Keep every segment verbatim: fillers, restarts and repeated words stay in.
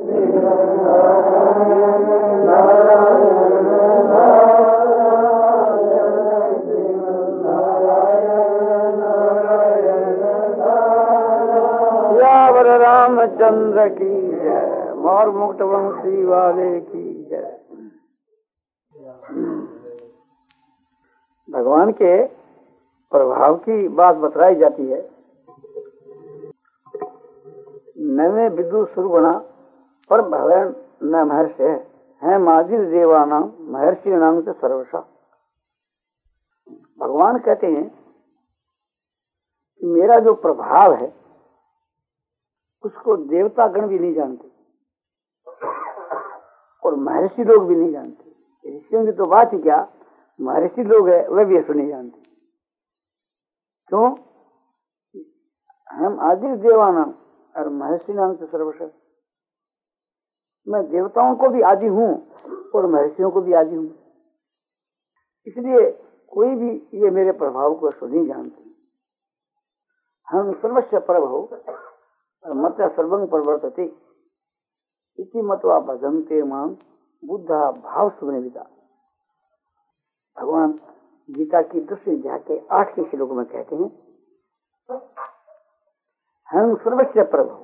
रामचंद्र की जय, मोर मुक्त वंशी वाले की जय। भगवान के प्रभाव की बात बतलाई जाती है। नवे विदु सुरगुणा पर भवन न महर्षि है माजिर देवाना महर्षि नाम से सर्वशा। भगवान कहते हैं कि मेरा जो प्रभाव है उसको देवता गण भी नहीं जानते और महर्षि लोग भी नहीं जानते। ऋषियों की तो बात ही क्या, महर्षि लोग है वे भी ऐसा नहीं जानते। क्यों? हम आदि देवाना और महर्षि नाम से सर्वशा। मैं देवताओं को भी आदि हूँ और महर्षियों को भी आदि हूँ, इसलिए कोई भी ये मेरे प्रभाव को ऐसा नहीं जानते। हम सर्वस्व प्रभव मत सर्वं प्रवर्तते इति मत्वा भजन्ते मां बुद्धा भाव सुनिविदा। भगवान गीता की दूसरी अध्याय के आठ के श्लोक में कहते हैं, हम सर्वस्व प्रभु,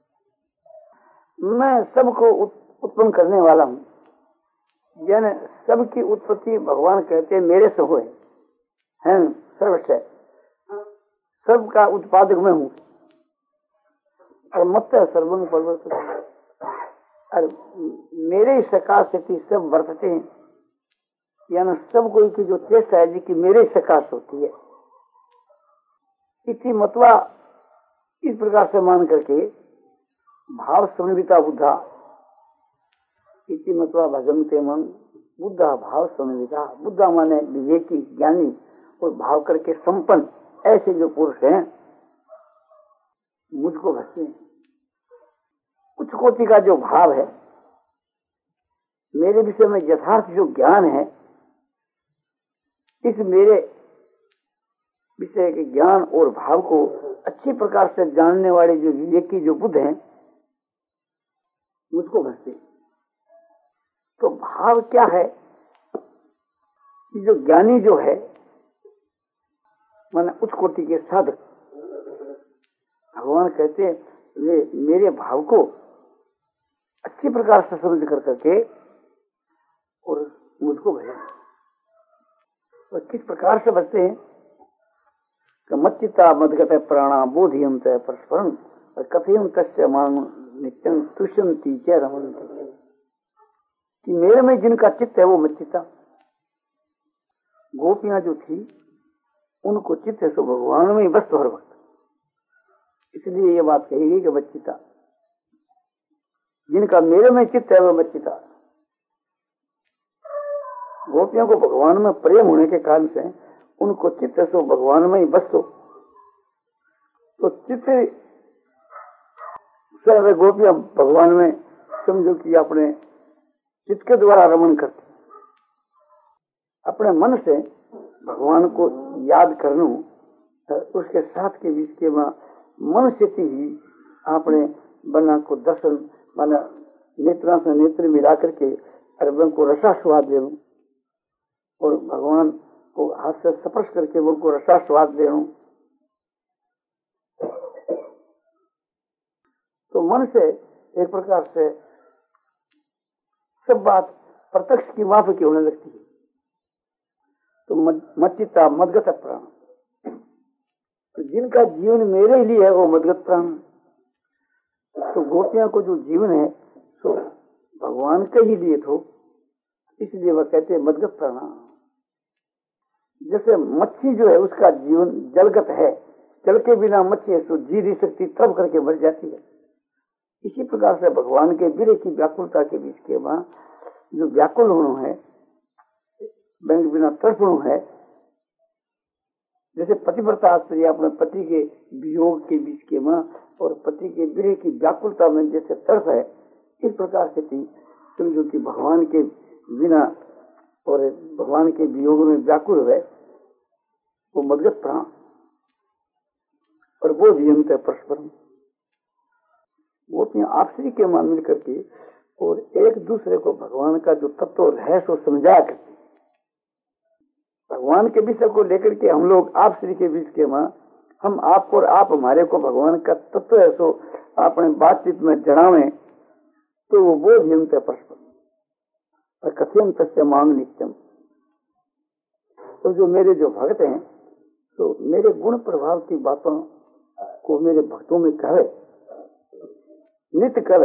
मैं सबको उत्पन्न करने वाला हूँ। यानी सबकी उत्पत्ति भगवान कहते हैं मेरे से हुए। हम सर्वस्व, सबका उत्पादक मैं हूँ। और मत सर्वं प्रवर्तते, और मेरे ही सकाश से सब वर्तते हैं। यानी सब कोई की जो चेष्टा है जी कि मेरे सकाश होती है। इसी मतवा इस प्रकार से मान करके भाव समन्विता बुद्धा, इसी मतवा भजन्ते मन बुद्धा भाव समन्विता। बुद्धा माने विवेकी ज्ञानी और भाव करके संपन्न ऐसे जो पुरुष हैं मुझको भजते हैं। उच्च कोटि का जो भाव है, मेरे विषय में यथार्थ जो ज्ञान है, इस मेरे विषय के ज्ञान और भाव को अच्छी प्रकार से जानने वाले जो विवेकी जो बुद्ध हैं मुझको भजते। तो भाव क्या है कि जो ज्ञानी जो है माने उच्च कोटि के साधक, भगवान कहते हैं वे मेरे भाव को अच्छी प्रकार से समझ कर करके और मुझको भजन। और किस प्रकार से बचते हैं कि मच्चिता मदगत प्राणा बोधियम तय परस्परम और कथयम तस्य मांग नित्यं तुष्यंती च रमन्ति। कि मेरे में जिनका चित्त है वो मच्चिता। गोपियां जो थी उनको चित्त है सो भगवान में बस हर वक्त। इसलिए ये बात कही गई कि मच्चिता, जिनका मेरे में चित्त है वो मच्चिता। गोपियों को भगवान में प्रेम होने के कारण से उनको चित्त है सो भगवान में ही बस हो। तो चित्त से गोपियां भगवान में समझो कि अपने चित्त के द्वारा रमण करते, अपने मन से भगवान को याद करना, उसके साथ के बीच के मन से ही आपने बना को दर्शन माना नेत्रा से नेत्र मिला करके अरबन को रसास्वाद दे लूं और भगवान को हाथ से स्पर्श करके उनको रसास्वाद दे लूं। तो मन से एक प्रकार से सब बात प्रत्यक्ष की माफी की होने लगती है। तो मच्चिता मदगत प्राण, तो जिनका जीवन मेरे लिए है वो मदगत प्राण। तो गोपियां को जो जीवन है तो भगवान के ही लिए थो, इसलिए वह कहते हैं मदगत प्राण। जैसे मच्छी जो है उसका जीवन जलगत है, जल के बिना मच्छी है तो जी नहीं सकती, तब करके मर जाती है। इसी प्रकार से भगवान के विरह की व्याकुलता के बीच के वहां जो व्याकुल होना है, बैंक बिना तड़पणु है। जैसे पतिव्रता स्त्री अपने पति के वियोग के बीच के मां और पति के विरह की व्याकुलता में जैसे तड़प है, इस प्रकार से थी समझो कि भगवान के बिना और भगवान के वियोग में व्याकुल है वो मदगत प्राण। और वो नियमित है परस्परम। वो कहती आपसी के मान मिल करके और एक दूसरे को भगवान का जो तत्व रहस्य समझा करते, भगवान के विषय को लेकर के हम लोग आपसी के बीच के मां हम आपको और आप हमारे को भगवान का तत्व है सो अपने बातचीत में जड़ावे तो वो बोध हिमते परस्पर और कथ्यम तस्य मांग नित्यम। तो जो मेरे जो भक्त हैं तो मेरे गुण प्रभाव की बातों को मेरे भक्तों में कहे, नित्य करे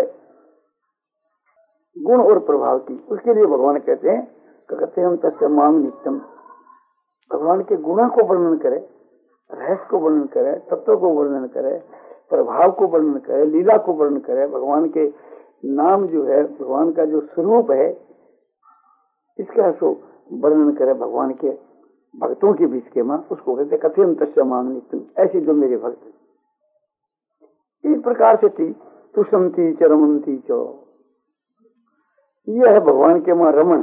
गुण और प्रभाव की, उसके लिए भगवान कहते हैं कथ्यम तस्य मांग नित्यम। भगवान के गुणों को वर्णन करे, रहस्य को वर्णन करे, तत्व को वर्णन करे, प्रभाव को वर्णन करे, लीला को वर्णन करे, भगवान के नाम जो है, भगवान का जो स्वरूप है इसका सो वर्णन करे भगवान के भक्तों के बीच के मां, उसको कहते कथ्यम तस्य मांग नित्यम। ऐसे जो मेरे भक्त इस प्रकार से थी तुषंती च रमंती चो, यह है भगवान के मां रमन।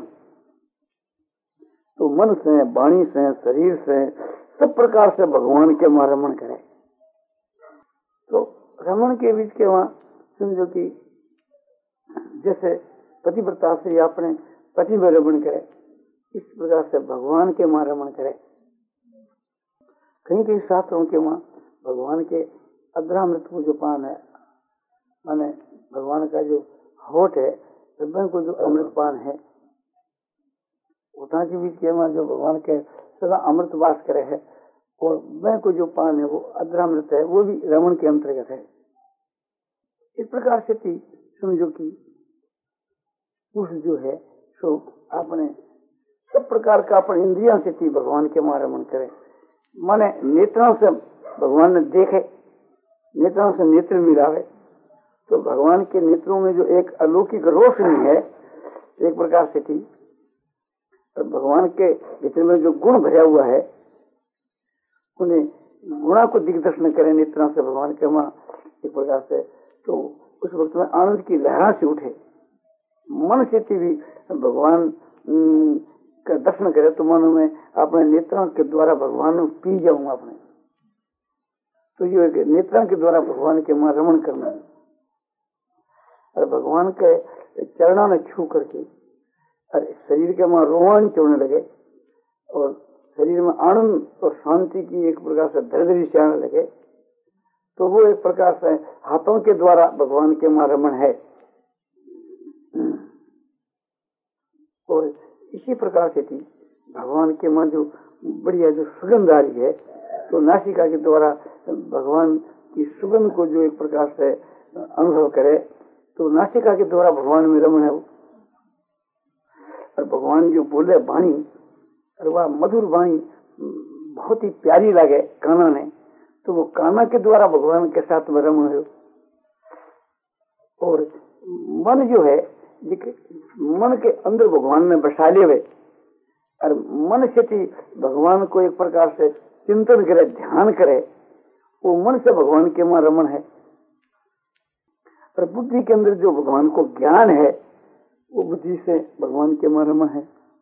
तो मन से, वाणी से, शरीर से, सब प्रकार से भगवान के मां रमन करे। तो रमन के बीच के वहां समझो कि जैसे पतिव्रता से अपने पति में रमन करे, इस प्रकार से भगवान के मां रमन करे। कहीं कहीं शास्त्रों के वहां भगवान के अद्रामृत को जो पान है, माने भगवान का जो होठ है, हृदय को जो अमृत पान है, उठा के बीच के वहां जो भगवान के सदा अमृत वास करे है, और मैं को जो पान है वो अद्रामृत है, वो भी रमन के अंतर्गत है। इस प्रकार से थी समझो कि पुरुष जो है सो अपने सब प्रकार का अपने इंद्रियों से थी भगवान के मां रमन करे। माने नेत्रों से भगवान ने देखे, नेत्रों से नेत्र मिलावे, तो भगवान के नेत्रों में जो एक अलौकिक रोशनी है एक प्रकार से थी, और भगवान के भीतर में जो गुण भरा हुआ है उन्हें गुणा को दिग्दर्शन करे नेत्रों से भगवान के मां एक प्रकार से, तो उस वक्त में आनंद की लहरा से उठे। मन से भी भगवान का दर्शन करे तो मन में अपने नेत्रों के द्वारा भगवान पी जाऊंगा अपने, तो ये नेत्रों के द्वारा भगवान के मां रमन करना है। और भगवान के चरणों में छू करके और शरीर के मां रोमांच होने लगे और शरीर में आनंद और शांति की एक प्रकार से धैर्य से आने लगे, तो वो एक प्रकार से हाथों के द्वारा भगवान के मां रमन है। और इसी प्रकार से थी भगवान के मां जो बढ़िया जो सुगंध आ रही है, तो नासिका के द्वारा भगवान की सुगंध को जो एक प्रकार से अनुभव करे, तो नासिका के द्वारा भगवान में रमन है। और भगवान जो बोले वाणी, और वह मधुर वाणी बहुत ही प्यारी लगे काना ने, तो वो काना के द्वारा भगवान के साथ में रमन है। और मन जो है, मन के अंदर भगवान ने बसा ले हुए, और मन से थी भगवान को एक प्रकार से चिंतन करे, ध्यान करे, वो मन से भगवान के मां रमन है। और बुद्धि के अंदर जो भगवान को ज्ञान है, वो बुद्धि से भगवान के मां रमन है।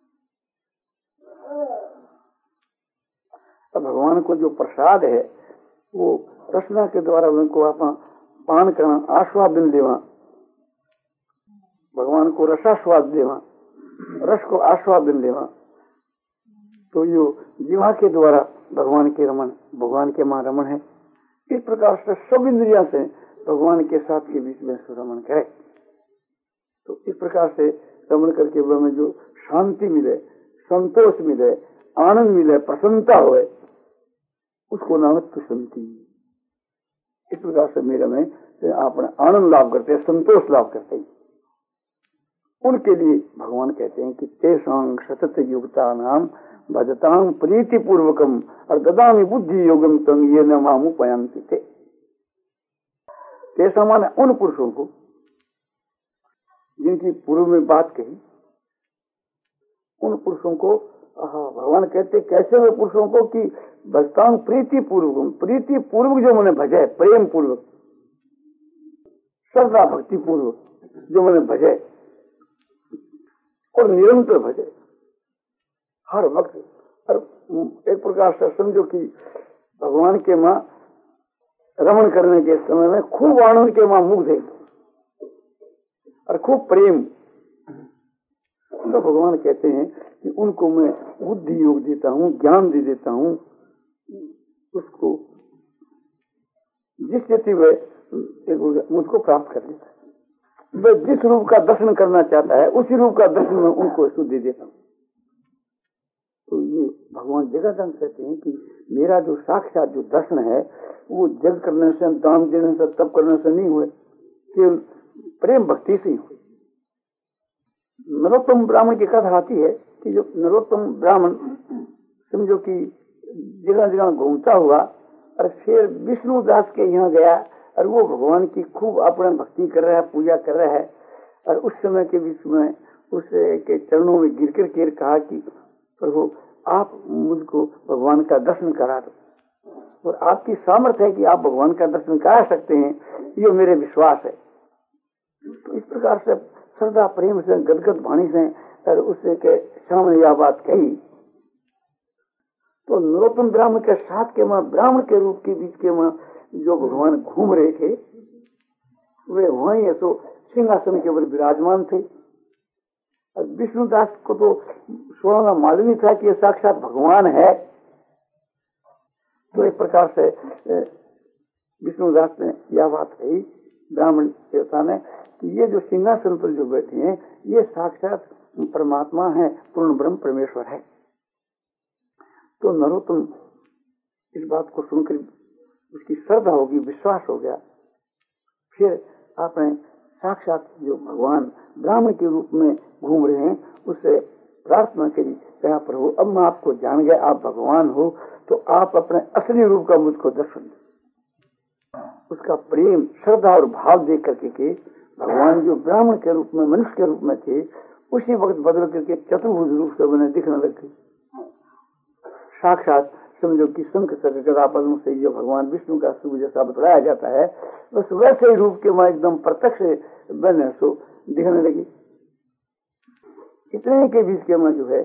और भगवान को जो प्रसाद है वो रसना के द्वारा उनको आप पान करना, आस्वादन देवा, भगवान को रसास्वाद देवा, रस को आस्वादन देवा, तो यो जीवा के द्वारा भगवान के रमन, भगवान के मां रमन है। इस प्रकार से सब इंद्रिया से भगवान के साथ के बीच में रमन करे, तो इस प्रकार से रमन करके हमें जो शांति मिले, संतोष मिले, आनंद मिले, प्रसन्नता होए, उसको नाम तुषंती। इस प्रकार से मेरे में अपने आनंद लाभ करते हैं, संतोष लाभ करते हैं। उनके लिए भगवान कहते हैं कि तेषां सतत युक्ता नाम भजतां प्रीति पूर्वकम और ददामि बुद्धि योगम तम ये न मामुपयांति थे। तेषां माने उन पुरुषों को जिनकी पूर्व में बात कही, उन पुरुषों को भगवान कहते कैसे वे पुरुषों को कि भजतां प्रीति पूर्वक, प्रीति पूर्वक जो मैंने भजे, प्रेम पूर्वक, श्रद्धा भक्ति पूर्वक जो मैंने भजे और निरंतर भजे हर वक्त। और एक प्रकार से समझो कि भगवान के मां रमन करने के समय में खूब आनंद के मां मुग्ध है, और खूब प्रेम। तो भगवान कहते हैं कि उनको मैं बुद्धि योग देता हूँ, ज्ञान दे देता हूँ, उसको जिस स्थिति में मुझको प्राप्त कर लेता है। वह जिस रूप का दर्शन करना चाहता है उसी रूप का दर्शन में उनको इसको दे देता हूँ। तो ये भगवान जगदानंद कहते हैं कि मेरा जो साक्षात जो दर्शन है वो जग करने से, दान देने से, तप करने से नहीं हुए, केवल प्रेम भक्ति से ही हुए। नरोत्तम ब्राह्मण की कथा आती है कि जो नरोत्तम ब्राह्मण समझो कि जगह जगह घूमता हुआ और फिर विष्णु दास के यहाँ गया और वो भगवान की खूब अपना भक्ति कर रहा है, पूजा कर रहा है। और उस समय के बीच में उसके चरणों में गिर कर के कहा कि प्रभु आप मुझको भगवान का दर्शन करा दो, और आपकी सामर्थ्य है कि आप भगवान का दर्शन करा सकते हैं, ये मेरे विश्वास है। तो इस प्रकार से श्रद्धा प्रेम से गदगद वाणी से और उससे के सामने यह बात कही। तो नरोत्तम ब्राह्मण के साथ के मां ब्राह्मण के रूप के बीच के मां जो भगवान घूम रहे थे वे वहीं तो सिंहासन के ऊपर विराजमान थे। और विष्णुदास को तो स्वयं मालूम ही था कि ये साक्षात भगवान है। तो एक प्रकार से विष्णुदास ने यह बात कही ब्राह्मण देवता ने कि ये जो सिंहासन पर जो बैठे हैं ये साक्षात परमात्मा है, पूर्ण ब्रह्म परमेश्वर है। तो नरोत्तम इस बात को सुनकर उसकी श्रद्धा होगी, विश्वास हो गया। फिर आपने साक्षात जो भगवान ब्राह्मण के रूप में घूम रहे हैं उससे प्रार्थना करी, कहा प्रभु अब मैं आपको जान गया, आप भगवान हो, तो आप अपने असली रूप का मुझको दर्शन दो। उसका प्रेम, श्रद्धा और भाव देख करके के भगवान जो ब्राह्मण के रूप में, मनुष्य के रूप में थे, उसी वक्त बदल करके चतुर्भुज रूप से उन्हें दिखने लग गई। साक्षात समझो कि शंख चक्र गदा पद्म से जो भगवान विष्णु का स्वरूप जैसा बतलाया जाता है बस वैसे ही रूप के वहां एकदम प्रत्यक्ष बने सो दिखने लगी। इतने के बीच के वहां जो है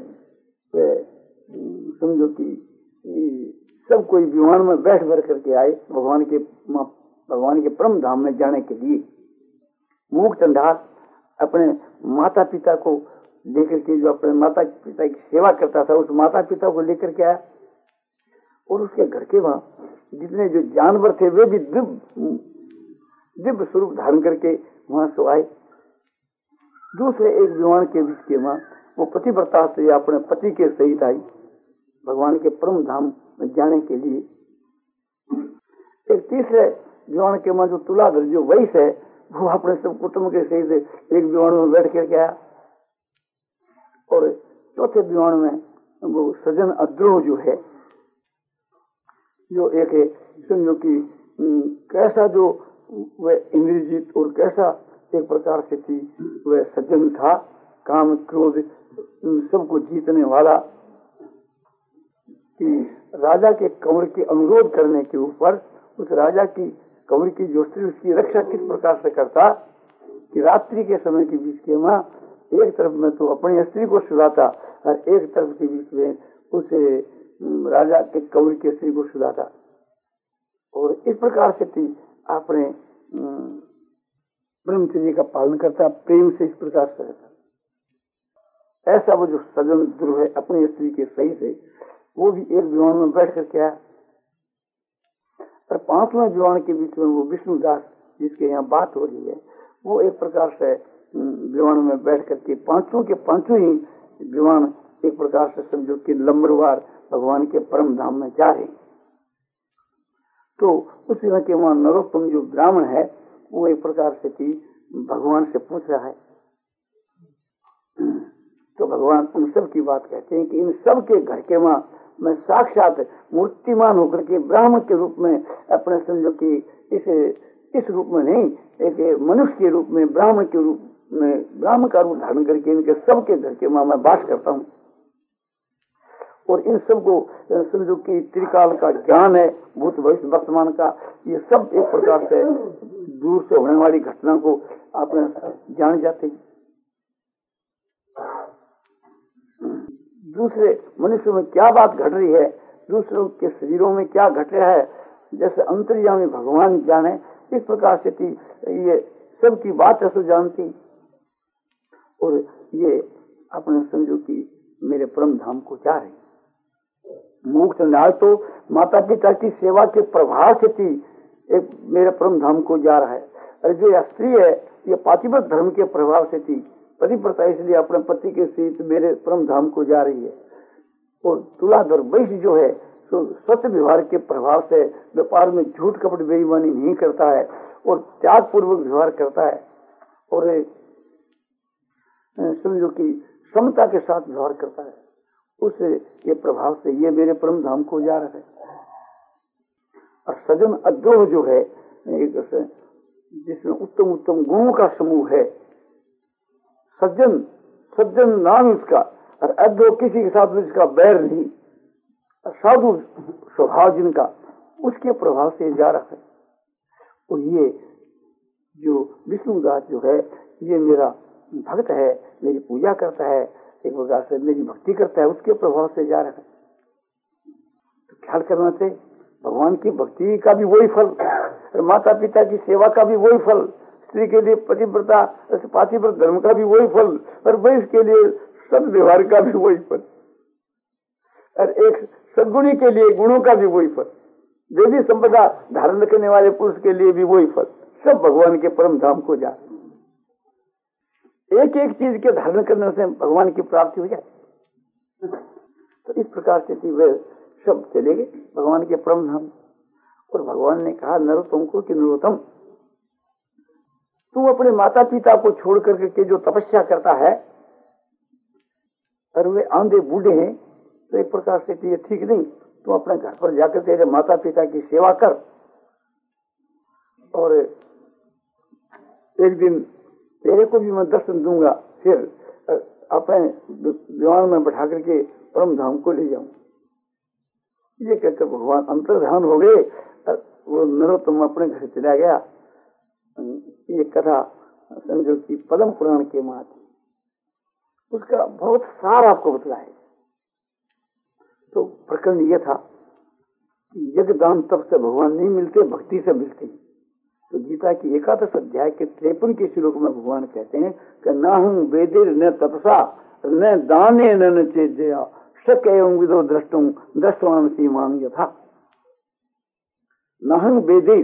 समझो कि सब कोई विमान में बैठ भर करके आए भगवान के भगवान के परम धाम में जाने के लिए। मूक चंडाल अपने माता पिता को लेकर के, जो अपने माता पिता की सेवा करता था, उस माता पिता को लेकर के आया और उसके घर के वहां जितने जो जानवर थे वे भी दिव्य दिव्य स्वरूप धारण करके वहां से आए। दूसरे एक विमान के बीच के वहां वो पतिव्रता से अपने पति के सहित आई भगवान के परम धाम में जाने के लिए। एक तीसरे विमान के वहां जो तुलाधर जो वैश्य है वो अपने सब कुटुंब के सहित एक विमान में बैठ कर गया। और चौथे विमान में वो सजन अद्रोह जो है, जो एक है समझो कि कैसा जो वह इंद्रजीत और कैसा एक प्रकार से थी वह सज्जन था, काम क्रोध सबको जीतने वाला, कि राजा के कंवर के अनुरोध करने के ऊपर उस राजा की कंवर की जो स्त्री उसकी रक्षा किस प्रकार से करता कि रात्रि के समय के बीच के वहां एक तरफ में तो अपनी स्त्री को सुलाता और एक तरफ के बीच में उसे राजा के कंवर की स्त्री को सुलाता। और इस प्रकार से थी आपने ब्रह्मचर्य का पालन करता, प्रेम से इस प्रकार से रहता। ऐसा वो जो सजन ध्रुव है अपनी स्त्री के सही से वो भी एक विमान में बैठ करके आया। और पांचवें विमान के बीच में वो विष्णुदास जिसके यहाँ बात हो रही है वो एक प्रकार से विमान में बैठ करके पांचों के पांचों ही विमान एक प्रकार से समझो कि लंबरवार भगवान के परम धाम में जा रहे। तो उस समय के वहां नरोत्तम जो ब्राह्मण है वो एक प्रकार से कि भगवान से पूछ रहा है। तो भगवान उन सब की बात कहते हैं कि इन सब के घर के वहां मैं साक्षात मूर्तिमान होकर के ब्राह्मण के रूप में अपने समझो कि इस इस रूप में नहीं, एक मनुष्य के रूप में, ब्राह्मण के रूप में, ब्राह्मण का रूप धारण करके इनके सबके घर के वहां मैं वास करता हूँ। और इन सबको समझो कि त्रिकाल का ज्ञान है, भूत भविष्य वर्तमान का, ये सब एक प्रकार से दूर से होने वाली घटना को आपने जान जाते हैं। दूसरे मनुष्य में क्या बात घट रही है, दूसरों के शरीरों में क्या घट रहा है, जैसे अंतर्यामी भगवान जाने, इस प्रकार से थी ये सब की बात ऐसे जानती। और ये अपने समझो कि मेरे परम धाम को जा रही। मुक्त नाल तो माता पिता की सेवा के प्रभाव से थी एक मेरे परम धाम को जा रहा है, और जो यह स्त्री है ये पातिव्रत धर्म के प्रभाव से थी पतिव्रता, इसलिए अपने पति के सहित मेरे परम धाम को जा रही है। और तुलाधर वैश्य जो है तो सत्य व्यवहार के प्रभाव से व्यापार में झूठ कपट बेईमानी नहीं करता है और त्याग पूर्वक व्यवहार करता है, और समझो कि समता के साथ व्यवहार करता है। उस ये प्रभाव से ये मेरे परम धाम को जा रहा है। और सजन अद्रोह जो है जिसमें उत्तम उत्तम गुणों का समूह है, सज्जन सज्जन नाम इसका, और अद्रोह किसी के साथ इसका बैर नहीं, साधु स्वभाव जिनका, उसके प्रभाव से जा रहा है। और ये जो विष्णुदास जो है ये मेरा भक्त है, मेरी पूजा करता है, एक प्रकार से मेरी भक्ति करता है, उसके प्रभाव से जा रहा है। तो ख्याल करना चाहिए भगवान की भक्ति का भी वही फल, माता पिता की सेवा का भी वही फल, स्त्री के लिए पतिव्रता पातिव्रत धर्म का भी वही फल, और वैश्य के लिए सद व्यवहार का भी वही फल, और एक सद्गुणी के लिए गुणों का भी वही फल, देवी संपदा धारण करने वाले पुरुष के लिए भी वही फल। सब भगवान के परम धाम को जा, एक एक चीज के धारण करने से भगवान की प्राप्ति हो जाए। तो इस प्रकार से वे सब चले गए भगवान के परम धाम। और भगवान ने कहा नरोत्तम को कि नरोत्तम, तू अपने माता पिता को छोड़ करके के जो तपस्या करता है और वे आंधे बूढ़े हैं, तो एक प्रकार से ये ठीक नहीं। तू अपने घर पर जाकर तेरे माता पिता की सेवा कर, और एक दिन तेरे को भी मैं दर्शन दूंगा, फिर अपने विमान में बैठा करके परम धाम को ले जाऊं। ये कहकर भगवान अंतर्धान हो गए, वो नरोत्तम अपने घर चला गया। ये कथा समझो कि पद्म पुराण के मात, उसका बहुत सार आपको बतला है। तो प्रकरण ये था कि यज्ञदान तब से भगवान नहीं मिलते, भक्ति से मिलते हैं। तो गीता की एकादश अध्याय के तिरपन के श्लोक में भगवान कहते हैं कि न हम वेदिर न तपसा न दाने न चेजया शक एवं विदो दृष्टुम दृष्टवान सीमान यथा। न हम वेदिर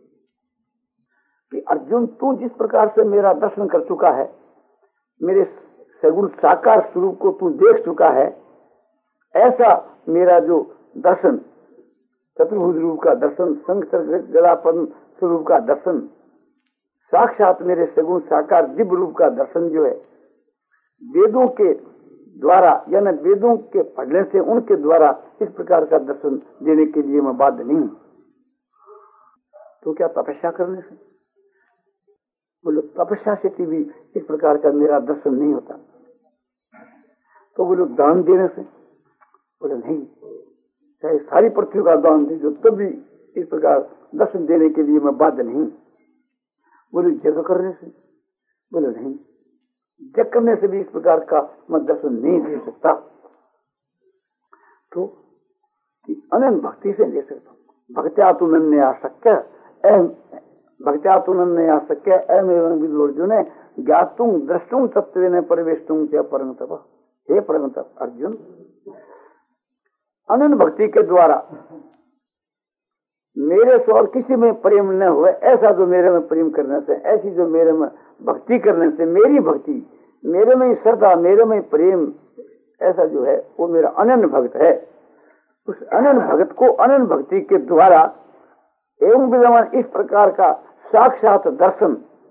कि अर्जुन तू जिस प्रकार से मेरा दर्शन कर चुका है, मेरे सगुण साकार स्वरूप को तू देख चुका है, ऐसा मेरा जो दर्शन चतुर्भुज रूप का दर्शन, संग गलापन स्वरूप का दर्शन, साक्षात मेरे सगुण साकार दिव्य रूप का दर्शन जो है, वेदों के द्वारा यानी वेदों के पढ़ने से उनके द्वारा इस प्रकार का दर्शन देने के लिए मैं बाध्य नहीं हूं। तो क्या तपस्या करने से? बोलो तपस्या से भी इस प्रकार का मेरा दर्शन नहीं होता। तो बोलो दान देने से? बोले नहीं, चाहे सारी पृथ्वी का दान दे दो तब भी इस प्रकार दर्शन देने के लिए मैं बाध्य नहीं। बोले जग करने से? बोले नहीं, जग करने से भी इस प्रकार का मैं दर्शन नहीं दे सकता। तो अनंत भक्ति से दे सकता हूँ। भक्त्या तु नन्य आशक्य भक्त्या तु नन्य आशक्य एवं विदुर्जुन ज्ञातुं द्रष्टुं तत्वेन परिवेष्टुं च परम तप। हे परम तप अर्जुन, अनंत भक्ति के द्वारा मेरे से और किसी में प्रेम न हुए, ऐसा जो मेरे में प्रेम करने से, ऐसी जो मेरे में भक्ति करने से, मेरी भक्ति, मेरे में श्रद्धा, मेरे में प्रेम, ऐसा जो है वो मेरा अनन्य भक्त है। उस अनन्य भक्त को अनन्य भक्ति के द्वारा एवं विद्यमान इस प्रकार का साक्षात दर्शन,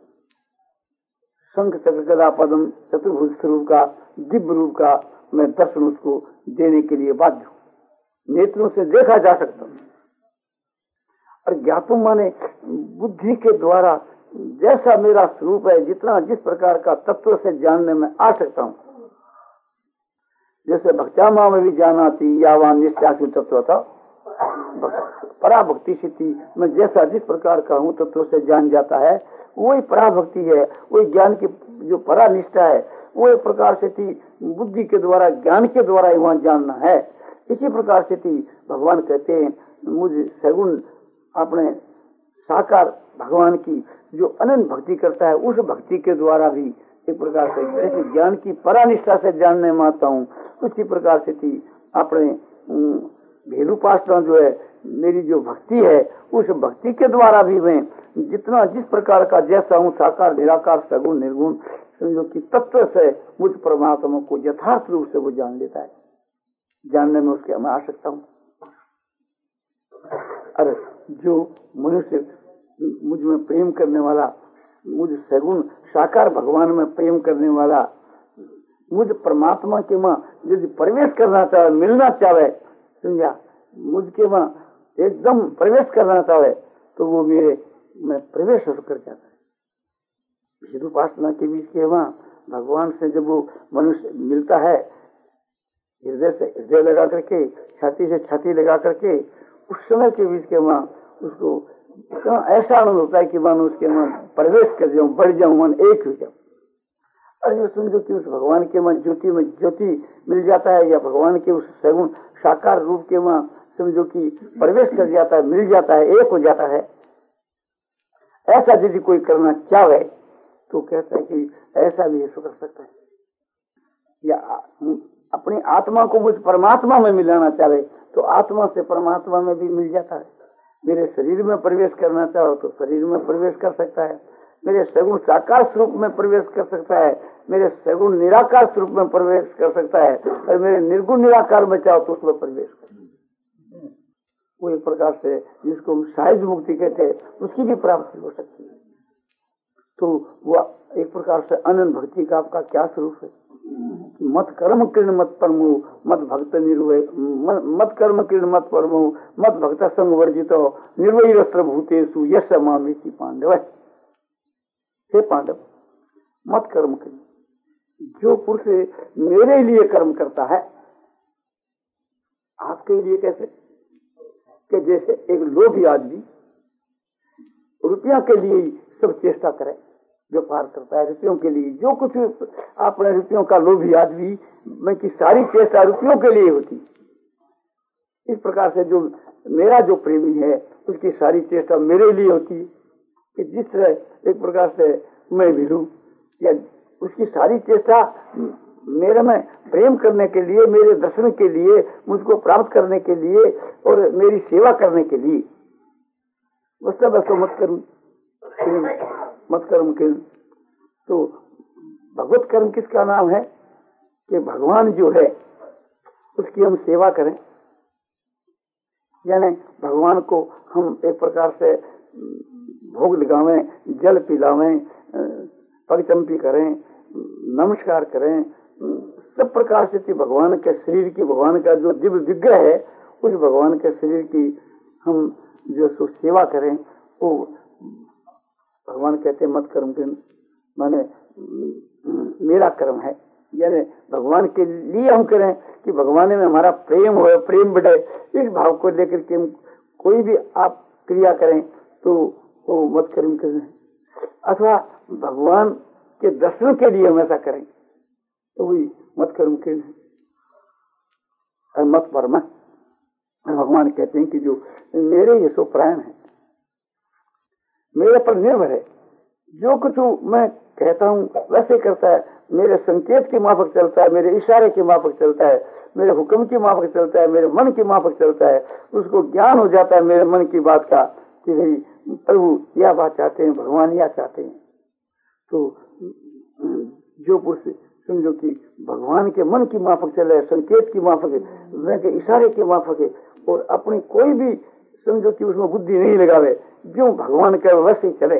शंख चक्र गदा पद्म चतुर्भुज स्वरूप का दिव्य रूप का मैं दर्शन उसको देने के लिए बाध्य हूँ। नेत्रों से देखा जा सकता हूँ। और ज्ञातुम माने बुद्धि के द्वारा जैसा मेरा स्वरूप है, जितना जिस प्रकार का तत्व से जानने में आ सकता हूँ। जैसे भक्त्या मां में भी जाना थी यावान निश्चासी तत्व था, पराभक्ति से थी मैं जैसा जिस प्रकार का हूँ तत्व से जान जाता है, वही पराभक्ति है, वही ज्ञान की जो परा निष्ठा है, वो एक प्रकार से थी बुद्धि के द्वारा, ज्ञान के द्वारा ही वहां जानना है। इसी प्रकार से थी भगवान कहते हैं मुझे सगुण अपने साकार भगवान की जो अनंत भक्ति करता है, उस भक्ति के द्वारा भी एक प्रकार से जैसे ज्ञान की परानिष्ठा से जानने में आता हूँ, उसी प्रकार से थी अपने भेदुपासना जो है, मेरी जो भक्ति है, उस भक्ति के द्वारा भी मैं जितना जिस प्रकार का जैसा हूँ, साकार निराकार सगुण निर्गुण समझो कि तत्व से मुझ परमात्मा को यथार्थ रूप से वो जान लेता है। जानने में उसके मैं आ सकता हूँ। अरे जो मनुष्य मुझ में प्रेम करने वाला, मुझ सगुण साकार भगवान में प्रेम करने वाला, मुझ परमात्मा के मां यदि प्रवेश करना चाहे, मिलना चाहे, समझा, मुझके मां एकदम प्रवेश करना चाहे, तो वो मेरे में प्रवेश होकर जाता है। भेदुपासना के बीच के मां भगवान से जब वो मनुष्य मिलता है, हृदय से हृदय लगा करके, छाती से छाती लगा करके, उस समय के बीच के मां उसको ऐसा अनुभव होता है कि मानो उसके मन प्रवेश कर जाऊं, बढ़ जाऊं, मन एक हो जाऊं। अरे समझो कि उस भगवान के मन ज्योति में ज्योति मिल जाता है, या भगवान के उस सगुण साकार रूप के वहां समझो कि प्रवेश कर जाता है, मिल जाता है, एक हो जाता है। ऐसा यदि कोई करना चाहे तो कहता है कि ऐसा भी ऐसा कर सकता है। या अपनी आत्मा को मुझ परमात्मा में मिलाना चाहे तो आत्मा से परमात्मा में भी मिल जाता है। मेरे शरीर में प्रवेश करना चाहो तो शरीर में प्रवेश कर सकता है, मेरे सगुण साकार स्वरूप में प्रवेश कर सकता है, मेरे सगुण निराकार स्वरूप में प्रवेश कर सकता है, और मेरे निर्गुण निराकार में चाहो तो उसमें प्रवेश कर। वो एक प्रकार से जिसको हम सहज मुक्ति कहते हैं, उसकी भी प्राप्ति हो सकती है। तो वो एक प्रकार से अनंत भक्ति का आपका क्या स्वरूप है? मत कर्म किरण मत परमो मत भक्त निर्वय, मत कर्म किरण मत परमो मत भक्त संग वर्जितो निर्वय रस्त्र भूतेषु यश मामेति पांडव। हे पांडव, मत कर्म किरण, जो पुरुष मेरे लिए कर्म करता है, आपके लिए कैसे? कि जैसे एक लोभी आदमी रुपया के लिए सब चेष्टा करे, व्यापार करता है रुपयों के लिए, जो कुछ अपने रुपयों का लोभी आदमी में की सारी चेष्टा रुपयों के लिए होती। इस प्रकार से जो मेरा जो प्रेमी है उसकी सारी चेष्टा मेरे लिए होती, कि जिस तरह एक प्रकार से मैं भी हूँ, या उसकी सारी चेष्टा मेरे में प्रेम करने के लिए, मेरे दर्शन के लिए, मुझको प्राप्त करने के लिए और मेरी सेवा करने के लिए। वो सब ऐसा मत करूँ मत कर्म किरण। तो भगवत कर्म किसका नाम है? कि भगवान जो है उसकी हम सेवा करें, यानी भगवान को हम एक प्रकार से भोग लगावें, जल पिलावें, पगचंपी करें, नमस्कार करें, सब प्रकार से भगवान के शरीर की, भगवान का जो दिव्य विग्रह है उस भगवान के शरीर की हम जो सो सेवा करें। वो भगवान कहते हैं मत कर्म किरण, माने मेरा कर्म है, यानी भगवान के लिए हम करें कि भगवान में हमारा प्रेम हो, प्रेम बढ़े। इस भाव को लेकर के हम कोई भी आप क्रिया करें तो वो मत कर्म किरण है। अथवा भगवान के दर्शन के लिए हम ऐसा करें तो वही मत कर्म किरण है। मत परम, भगवान कहते हैं कि जो मेरे ये सो प्राण है, मेरे पर निर्भर है, जो कुछ मैं कहता हूँ वैसे करता है, मेरे संकेत के माफक चलता है, मेरे इशारे के माफक चलता है, मेरे हुक्म के माफक चलता है, मेरे मन के माफक चलता है। उसको ज्ञान हो जाता है मेरे मन की बात का कि भाई प्रभु यह बात चाहते हैं, भगवान यह चाहते हैं। तो जो पुरुष समझो कि भगवान के मन की माफक चले, संकेत की माफक है, इशारे के माफक है, और अपनी कोई भी समझो कि उसमें बुद्धि नहीं लगावे, जो भगवान के वैसे चले,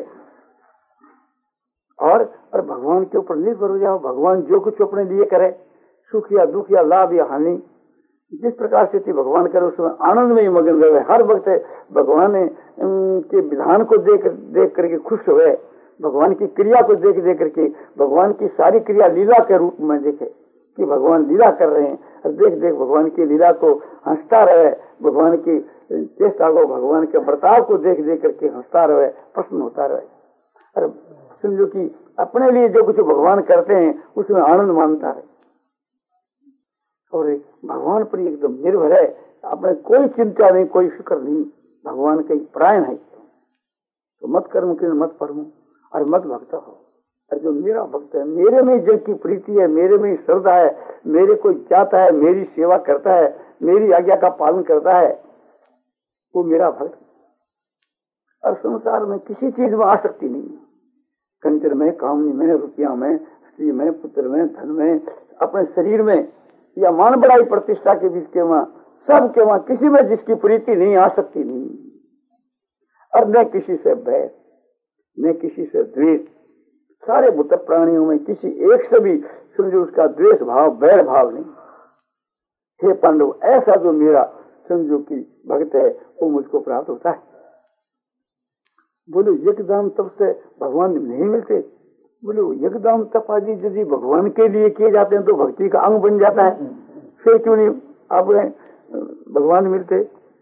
और और भगवान के ऊपर निर्भर हो जाओ। भगवान जो कुछ अपने लिए करे, सुख या दुख या लाभ या हानि, जिस प्रकार से भगवान करे उसमें आनंद में ही मगन रहे। हर वक्त भगवान के विधान को देख देख करके खुश हुए, भगवान की क्रिया को देख देख करके, भगवान की सारी क्रिया लीला के रूप में देखे कि भगवान लीला कर रहे हैं, और देख देख भगवान की लीला को हंसता रहे, भगवान की चेष्टा को, भगवान के बर्ताव को देख देख करके हंसता रहे, प्रसन्न होता रहे। और समझो कि अपने लिए जो कुछ भगवान करते हैं उसमें आनंद मानता है, और भगवान पर एकदम निर्भर है, अपने कोई चिंता नहीं, कोई फिक्र नहीं, भगवान के प्राण है। तो मत कर्म किरण मत परमो और मत भक्त हो। और जो मेरा भक्त है, मेरे में जग की प्रीति है, मेरे में श्रद्धा है, मेरे को चाहता है, मेरी सेवा करता है, मेरी आज्ञा का पालन करता है, वो मेरा भक्त। और संसार में किसी चीज में आसक्ति नहीं, कंचन में, कामनी में, रुपया में, स्त्री में, पुत्र में, धन में, अपने शरीर में या मान बड़ाई प्रतिष्ठा के बीच के वहां सब के वहां किसी में जिसकी प्रीति नहीं, आसक्ति नहीं, और न किसी से भय, न किसी से द्वेष। सारे भूत प्राणियों में किसी एक से भी समझो उसका द्वेष भाव, बैर भाव नहीं। हे पांडव, ऐसा जो मेरा समझो कि भक्त है वो मुझको प्राप्त होता है। बोलो यज्ञदान तप से भगवान नहीं मिलते? बोलो यज्ञदान तप आदि यदि भगवान के लिए किए जाते हैं तो भक्ति का अंग बन जाता है, फिर क्यों नहीं आपने भगवान मिलते?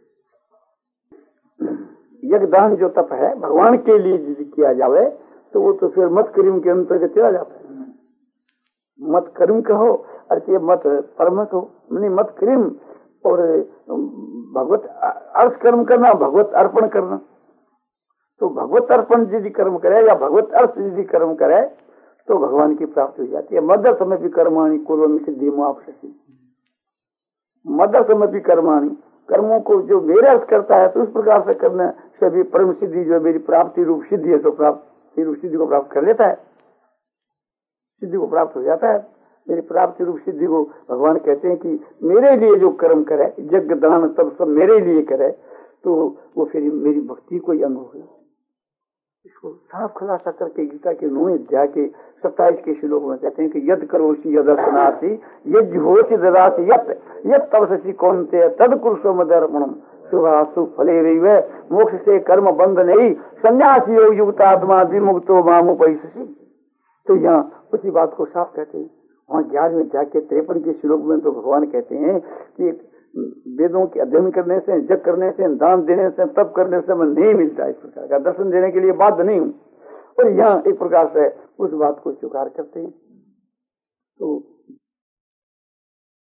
यज्ञदान जो तप है भगवान के लिए यदि किया जावे तो वो तो फिर मत कर्म के अंतर्गत चला जाता है। मत कर्म कहो अरे मत परम कहो, नहीं मत कर्म और भगवत अर्थ कर्म करना, भगवत अर्पण करना। तो भगवत अर्पण यदि कर्म करे या भगवत अर्थ यदि कर्म करे तो भगवान की प्राप्ति हो जाती है। मदर समय भी कर्माणी कुर्वन् सिद्धि मुआप्स्यसि, मदर समय भी कर्माणी, कर्मों को जो मेरे अर्थ करता है तो उस प्रकार से करने से भी परम सिद्धि जो मेरी प्राप्ति रूप सिद्धि है तो प्राप्ति रूप सिद्धि को प्राप्त कर लेता है, सिद्धि को प्राप्त हो जाता है। मेरी प्राप्ति रूप सिद्धि को भगवान कहते हैं कि मेरे लिए जो कर्म करे, यज्ञ दान तब सब मेरे लिए करे तो वो फिर मेरी भक्ति को ही अंग हो गया। इसको साफ खुलासा करके गीता के नौवें अध्याय के सत्ताईस के श्लोक में कहते हैं कि यद करोषि यदर्शनासी यज्ञ होषि ददासी यत यत तपसि कौन्तेय तद कुरुषो मदर्पणम शुभाशु फले रहिवे मोक्ष से कर्म बंध नहीं संन्यासी योग युक्त आत्मा विमुक्तो मामुपैषसि। तो यहाँ उसी बात को साफ कहते हैं। वहाँ ग्यारहवें अध्याय के तिरपन के श्लोक में तो भगवान कहते हैं कि वेदों के अध्ययन करने से, जग करने से, दान देने से, तप करने से मैं नहीं मिलता, इस प्रकार का दर्शन देने के लिए बाध्य नहीं हूँ। और यहाँ एक प्रकार से उस बात को स्वीकार करते हैं। तो